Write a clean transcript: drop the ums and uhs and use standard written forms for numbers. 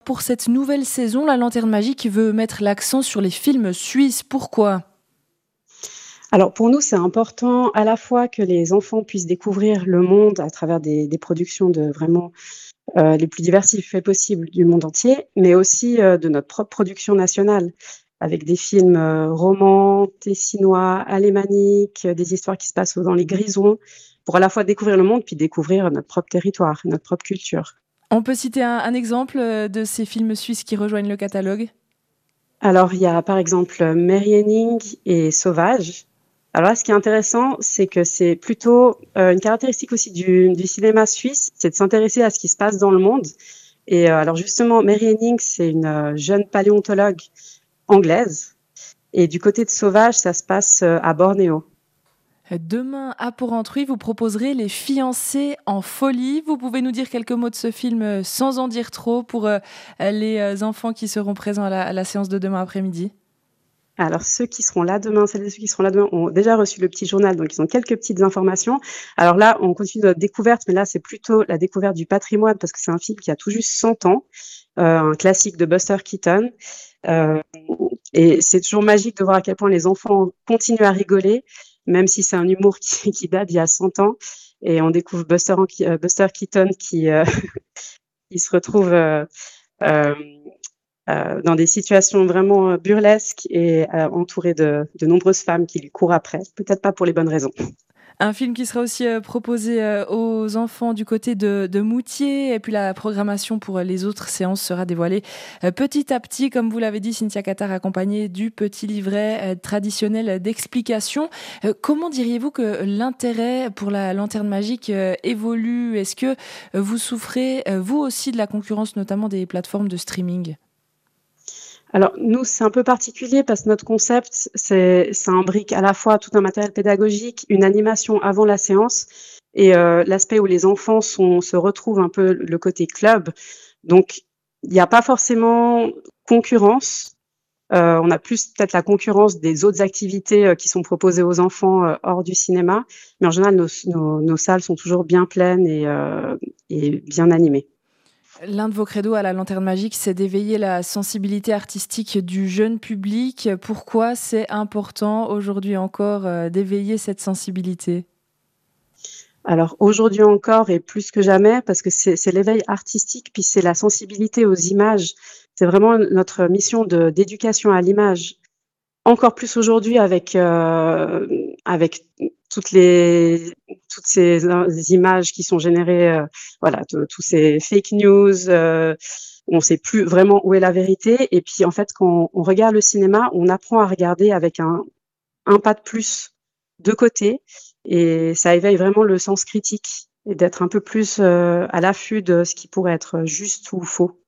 Pour cette nouvelle saison, La Lanterne Magique veut mettre l'accent sur les films suisses. Pourquoi? Alors pour nous, c'est important à la fois que les enfants puissent découvrir le monde à travers des productions de vraiment, les plus diversifiées possibles du monde entier, mais aussi, de notre propre production nationale avec des films, romans, tessinois, alémaniques, des histoires qui se passent dans les Grisons, pour à la fois découvrir le monde, puis découvrir notre propre territoire, notre propre culture. On peut citer un exemple de ces films suisses qui rejoignent le catalogue? Alors, il y a par exemple, Mary Henning et Sauvage. Alors là, ce qui est intéressant, c'est que c'est plutôt, une caractéristique aussi du cinéma suisse, c'est de s'intéresser à ce qui se passe dans le monde et alors justement, Mary Henning, c'est une, jeune paléontologue anglaise et du côté de Sauvage, ça se passe, à Bornéo. Demain à Porrentruy, vous proposerez Les Fiancés en folie. Vous pouvez nous dire quelques mots de ce film sans en dire trop pour les enfants qui seront présents à la séance de demain après-midi? Alors ceux qui seront là demain, celles et ceux qui seront là demain ont déjà reçu le petit journal, donc ils ont quelques petites informations. Alors là, on continue notre découverte, mais là, c'est plutôt la découverte du patrimoine parce que c'est un film qui a tout juste 100 ans, un classique de Buster Keaton. Heu et c'est toujours magique de voir à quel point les enfants continuent à rigoler, même si c'est un humour qui date d'il y a 100 ans et on découvre Buster Keaton qui se retrouve, hem dans des situations vraiment, burlesques et entouré de nombreuses femmes qui lui courent après, peut-être pas pour les bonnes raisons. Un film qui sera aussi proposé aux enfants du côté de Moutier, et puis la programmation pour les autres séances sera dévoilée petit à petit, comme vous l'avez dit, Cynthia Cattard, accompagnée du petit livret traditionnel d'explications. Comment diriez-vous que l'intérêt pour la lanterne magique évolue? Est-ce que vous souffrez, vous aussi, de la concurrence, notamment des plateformes de streaming? Alors nous, c'est un peu particulier parce que notre concept, ça imbrique à la fois tout un matériel pédagogique, une animation avant la séance et l'aspect où les enfants se retrouvent un peu le côté club. Donc il y a pas forcément concurrence. On a plus peut-être la concurrence des autres activités, qui sont proposées aux enfants, hors du cinéma. Mais en général, nos salles sont toujours bien pleines et bien animées. L'un de vos credos à la Lanterne Magique, c'est d'éveiller la sensibilité artistique du jeune public. Pourquoi c'est important aujourd'hui encore d'éveiller cette sensibilité? Alors aujourd'hui encore et plus que jamais parce que c'est l'éveil artistique, puis c'est la sensibilité aux images. C'est vraiment notre mission d'éducation à l'image. Encore plus aujourd'hui avec toutes ces images qui sont générées, voilà, tous ces fake news, on ne sait plus vraiment où est la vérité et puis, en fait, quand on regarde le cinéma, on apprend à regarder avec un pas de plus de côté et ça éveille vraiment le sens critique et d'être un peu plus, à l'affût de ce qui pourrait être juste ou faux.